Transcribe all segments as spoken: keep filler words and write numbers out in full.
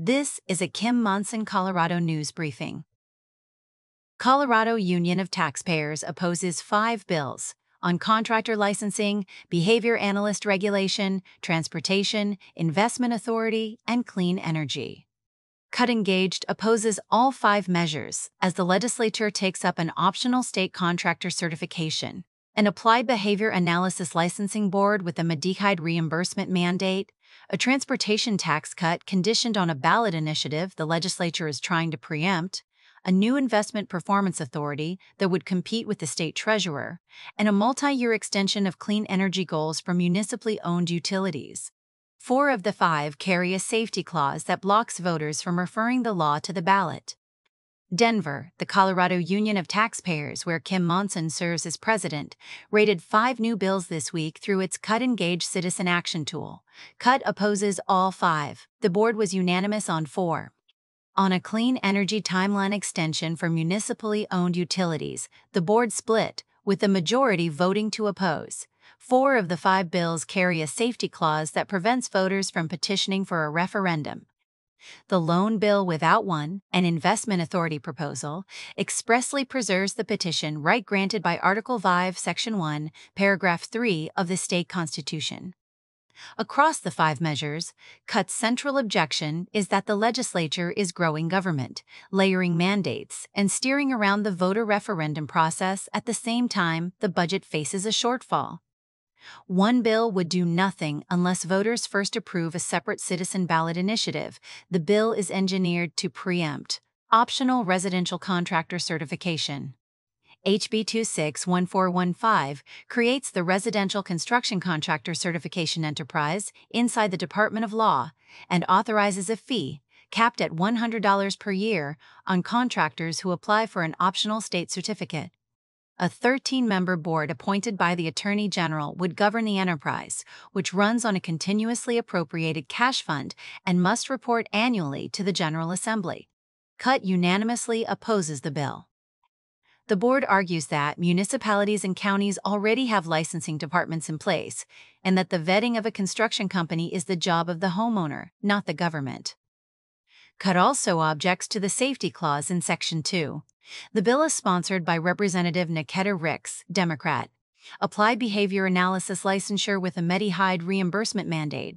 This is a Kim Monson, Colorado News Briefing. Colorado Union of Taxpayers opposes five bills on contractor licensing, behavior analyst regulation, transportation, investment authority, and clean energy. Cut Engaged opposes all five measures as the legislature takes up an optional state contractor certification, an applied behavior analysis licensing board with a Medicaid reimbursement mandate, a transportation tax cut conditioned on a ballot initiative the legislature is trying to preempt, a new investment performance authority that would compete with the state treasurer, and a multi-year extension of clean energy goals for municipally owned utilities. Four of the five carry a safety clause that blocks voters from referring the law to the ballot. Denver, the Colorado Union of Taxpayers, where Kim Monson serves as president, rated five new bills this week through its Cut Engage citizen action tool. Cut opposes all five. The board was unanimous on four. On a clean energy timeline extension for municipally owned utilities, the board split, with the majority voting to oppose. Four of the five bills carry a safety clause that prevents voters from petitioning for a referendum. The loan bill without one, an investment authority proposal, expressly preserves the petition right granted by Article five, Section one, Paragraph three of the state constitution. Across the five measures, Cut's central objection is that the legislature is growing government, layering mandates, and steering around the voter referendum process at the same time the budget faces a shortfall. One bill would do nothing unless voters first approve a separate citizen ballot initiative. The bill is engineered to preempt optional residential contractor certification. H B twenty-six one four one five creates the Residential Construction Contractor Certification Enterprise inside the Department of Law and authorizes a fee, capped at one hundred dollars per year, on contractors who apply for an optional state certificate. A thirteen-member board appointed by the Attorney General would govern the enterprise, which runs on a continuously appropriated cash fund and must report annually to the General Assembly. Cut unanimously opposes the bill. The board argues that municipalities and counties already have licensing departments in place, and that the vetting of a construction company is the job of the homeowner, not the government. Cut also objects to the safety clause in Section two. The bill is sponsored by Representative Niketa Ricks, Democrat. Applied behavior analysis licensure with a Medicaid reimbursement mandate.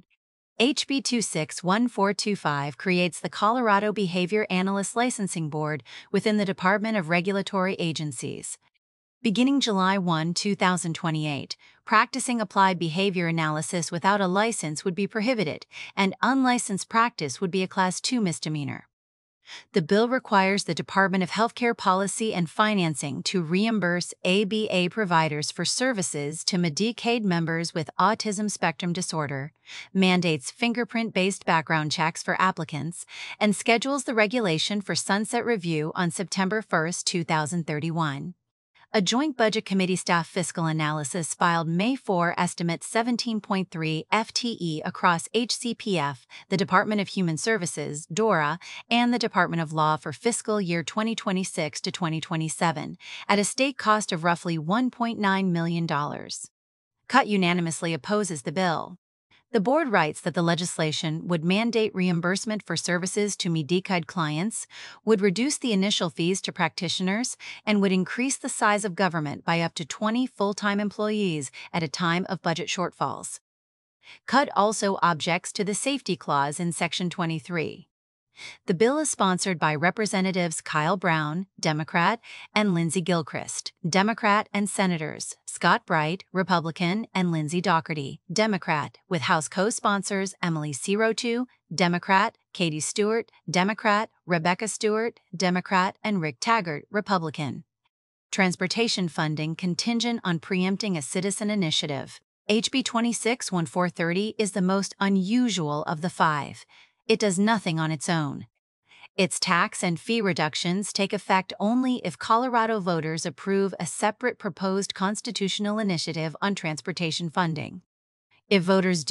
H B twenty-six one four two five creates the Colorado Behavior Analyst Licensing Board within the Department of Regulatory Agencies. Beginning July first, two thousand twenty-eight, practicing applied behavior analysis without a license would be prohibited, and unlicensed practice would be a Class two misdemeanor. The bill requires the Department of Healthcare Policy and Financing to reimburse A B A providers for services to Medicaid members with autism spectrum disorder, mandates fingerprint-based background checks for applicants, and schedules the regulation for sunset review on September first, two thousand thirty-one. A Joint Budget Committee staff fiscal analysis filed May fourth estimates seventeen point three F T E across H C P F, the Department of Human Services, DORA, and the Department of Law for fiscal year twenty twenty-six to twenty twenty-seven, at a state cost of roughly one point nine million dollars. Cut unanimously opposes the bill. The board writes that the legislation would mandate reimbursement for services to Medicaid clients, would reduce the initial fees to practitioners, and would increase the size of government by up to twenty full-time employees at a time of budget shortfalls. Cut also objects to the safety clause in Section twenty-three. The bill is sponsored by Representatives Kyle Brown, Democrat, and Lindsey Gilchrist, Democrat, and Senators Scott Bright, Republican, and Lindsey Doherty, Democrat, with House co-sponsors Emily Sirotu, Democrat, Katie Stewart, Democrat, Rebecca Stewart, Democrat, and Rick Taggart, Republican. Transportation funding contingent on preempting a citizen initiative. H B twenty-six one four thirty is the most unusual of the five. It does nothing on its own. Its tax and fee reductions take effect only if Colorado voters approve a separate proposed constitutional initiative on transportation funding. If voters do,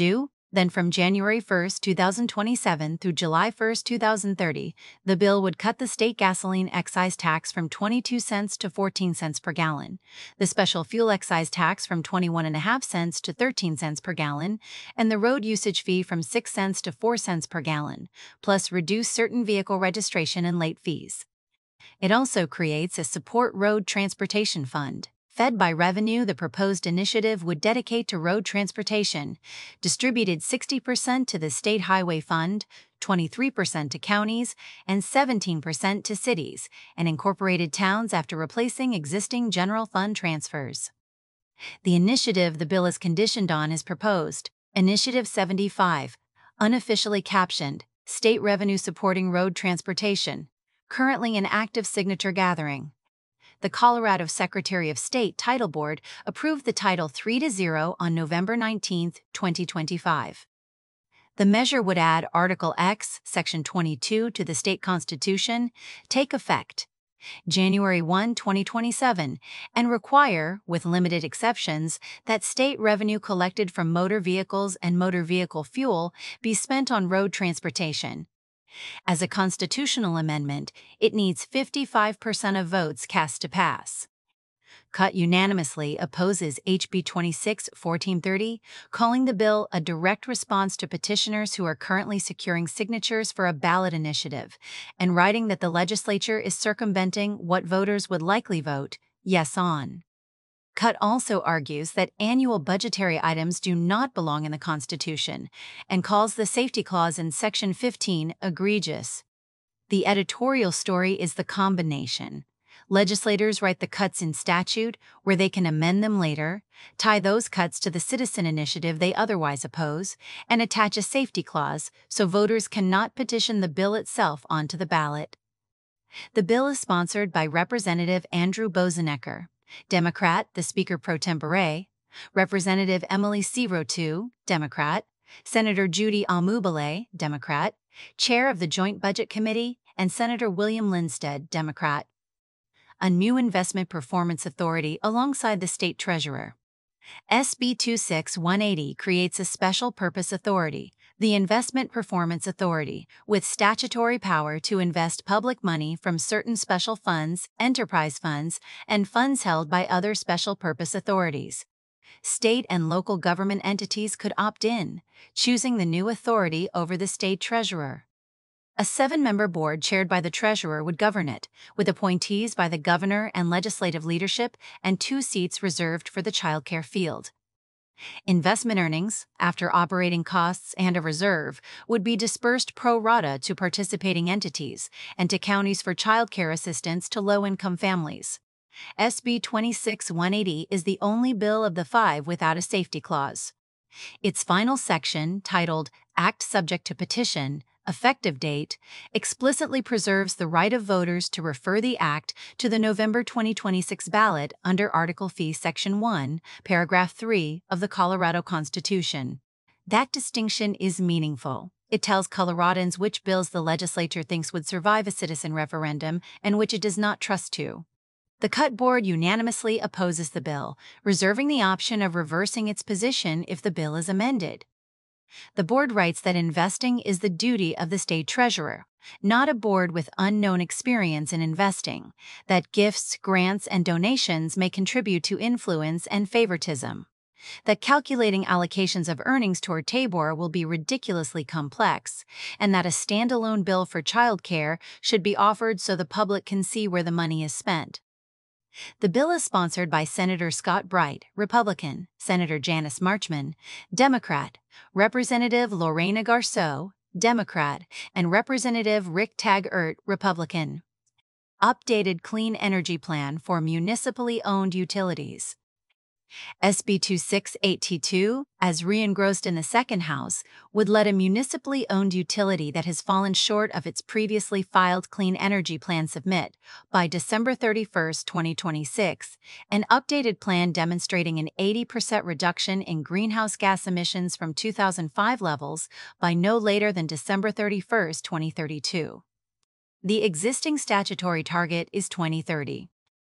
Then from January first, two thousand twenty-seven through July first, two thousand thirty, the bill would cut the state gasoline excise tax from twenty-two cents to fourteen cents per gallon, the special fuel excise tax from twenty-one point five cents to thirteen cents per gallon, and the road usage fee from six cents to four cents per gallon, plus reduce certain vehicle registration and late fees. It also creates a Support Road Transportation Fund. Fed by revenue the proposed initiative would dedicate to road transportation, distributed sixty percent to the State Highway Fund, twenty-three percent to counties, and seventeen percent to cities and incorporated towns after replacing existing general fund transfers. The initiative the bill is conditioned on is proposed, Initiative seventy-five, unofficially captioned, State Revenue Supporting Road Transportation, currently in active signature gathering. The Colorado Secretary of State Title Board approved the title three to zero on November nineteenth, twenty twenty-five. The measure would add Article X, Section twenty-two to the state constitution, take effect January first, twenty twenty-seven, and require, with limited exceptions, that state revenue collected from motor vehicles and motor vehicle fuel be spent on road transportation. As a constitutional amendment, it needs fifty-five percent of votes cast to pass. Cut unanimously opposes H B twenty-six fourteen thirty, calling the bill a direct response to petitioners who are currently securing signatures for a ballot initiative, and writing that the legislature is circumventing what voters would likely vote yes on. Cut also argues that annual budgetary items do not belong in the Constitution and calls the safety clause in Section fifteen egregious. The editorial story is the combination. Legislators write the cuts in statute, where they can amend them later, tie those cuts to the citizen initiative they otherwise oppose, and attach a safety clause so voters cannot petition the bill itself onto the ballot. The bill is sponsored by Representative Andrew Bozenecker, Democrat, the Speaker pro tempore, Representative Emily Sirotu, Democrat, Senator Judy Amubile, Democrat, Chair of the Joint Budget Committee, and Senator William Lindsted, Democrat. A new investment performance authority alongside the state treasurer. S B twenty-six one eighty creates a special purpose authority, the Investment Performance Authority, with statutory power to invest public money from certain special funds, enterprise funds, and funds held by other special purpose authorities. State and local government entities could opt in, choosing the new authority over the state treasurer. A seven-member board chaired by the treasurer would govern it, with appointees by the governor and legislative leadership and two seats reserved for the childcare field. Investment earnings, after operating costs and a reserve, would be dispersed pro rata to participating entities and to counties for childcare assistance to low-income families. S B twenty-six one eighty is the only bill of the five without a safety clause. Its final section, titled Act Subject to Petition, Effective Date, explicitly preserves the right of voters to refer the act to the November twenty twenty-six ballot under Article Fee Section one, Paragraph three of the Colorado Constitution. That distinction is meaningful. It tells Coloradans which bills the legislature thinks would survive a citizen referendum and which it does not trust to. The Cut Board unanimously opposes the bill, reserving the option of reversing its position if the bill is amended. The board writes that investing is the duty of the state treasurer, not a board with unknown experience in investing, that gifts, grants, and donations may contribute to influence and favoritism, that calculating allocations of earnings toward Tabor will be ridiculously complex, and that a standalone bill for childcare should be offered so the public can see where the money is spent. The bill is sponsored by Senator Scott Bright, Republican, Senator Janice Marchman, Democrat, Representative Lorena Garceau, Democrat, and Representative Rick Taggart, Republican. Updated Clean Energy Plan for Municipally Owned Utilities. S B twenty-six eighty-two, as re-engrossed in the second House, would let a municipally owned utility that has fallen short of its previously filed Clean Energy Plan submit, by December thirty-first, twenty twenty-six, an updated plan demonstrating an eighty percent reduction in greenhouse gas emissions from two thousand five levels by no later than December thirty-first, twenty thirty-two. The existing statutory target is twenty thirty.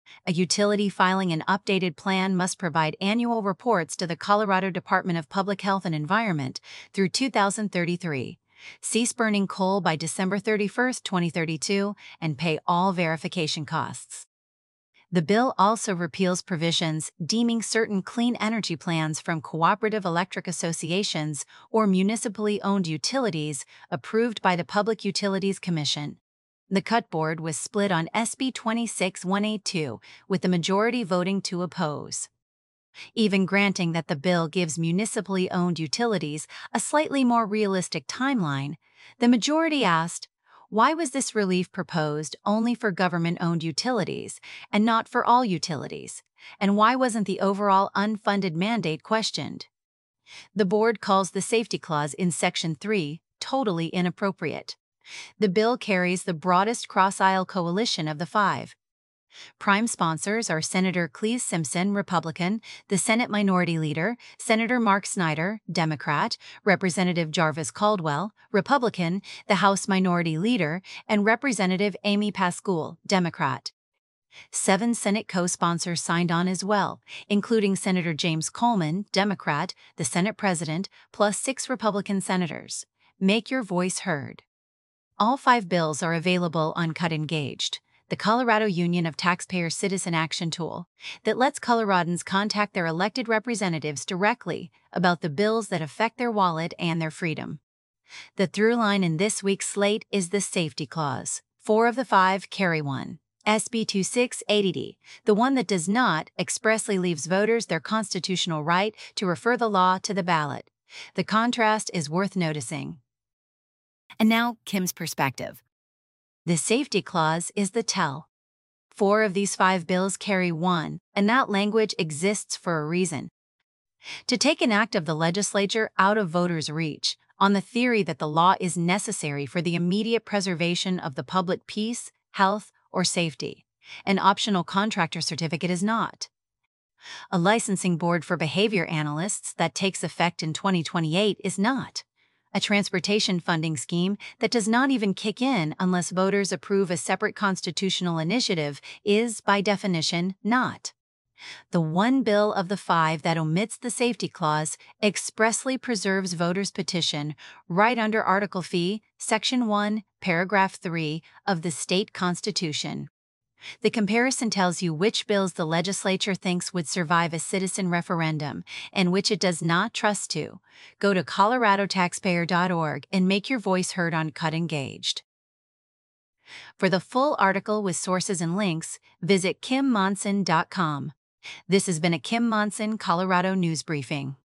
A utility filing an updated plan must provide annual reports to the Colorado Department of Public Health and Environment through two thousand thirty-three. Cease burning coal by December thirty-first, twenty thirty-two, and pay all verification costs. The bill also repeals provisions deeming certain clean energy plans from cooperative electric associations or municipally owned utilities approved by the Public Utilities Commission. The cut board was split on S B twenty-six one eighty-two, with the majority voting to oppose. Even granting that the bill gives municipally owned utilities a slightly more realistic timeline, the majority asked, why was this relief proposed only for government-owned utilities and not for all utilities? And why wasn't the overall unfunded mandate questioned? The board calls the safety clause in Section three totally inappropriate. The bill carries the broadest cross-aisle coalition of the five. Prime sponsors are Senator Cleve Simpson, Republican, the Senate Minority Leader, Senator Mark Snyder, Democrat, Representative Jarvis Caldwell, Republican, the House Minority Leader, and Representative Amy Pascoal, Democrat. Seven Senate co-sponsors signed on as well, including Senator James Coleman, Democrat, the Senate President, plus six Republican senators. Make your voice heard. All five bills are available on Cut Engaged, the Colorado Union of Taxpayers citizen action tool that lets Coloradans contact their elected representatives directly about the bills that affect their wallet and their freedom. The through line in this week's slate is the safety clause. Four of the five carry one. S B twenty-six eighty, the one that does not, expressly leaves voters their constitutional right to refer the law to the ballot. The contrast is worth noticing. And now, Kim's perspective. The safety clause is the tell. Four of these five bills carry one, and that language exists for a reason. To take an act of the legislature out of voters' reach, on the theory that the law is necessary for the immediate preservation of the public peace, health, or safety. An optional contractor certificate is not. A licensing board for behavior analysts that takes effect in twenty twenty-eight is not. A transportation funding scheme that does not even kick in unless voters approve a separate constitutional initiative is, by definition, not. The one bill of the five that omits the safety clause expressly preserves voters' petition right under Article five, Section one, Paragraph three of the state constitution. The comparison tells you which bills the legislature thinks would survive a citizen referendum and which it does not trust to. Go to colorado taxpayer dot org and make your voice heard on Cut Engaged. For the full article with sources and links, visit kim monson dot com. This has been a Kim Monson Colorado News Briefing.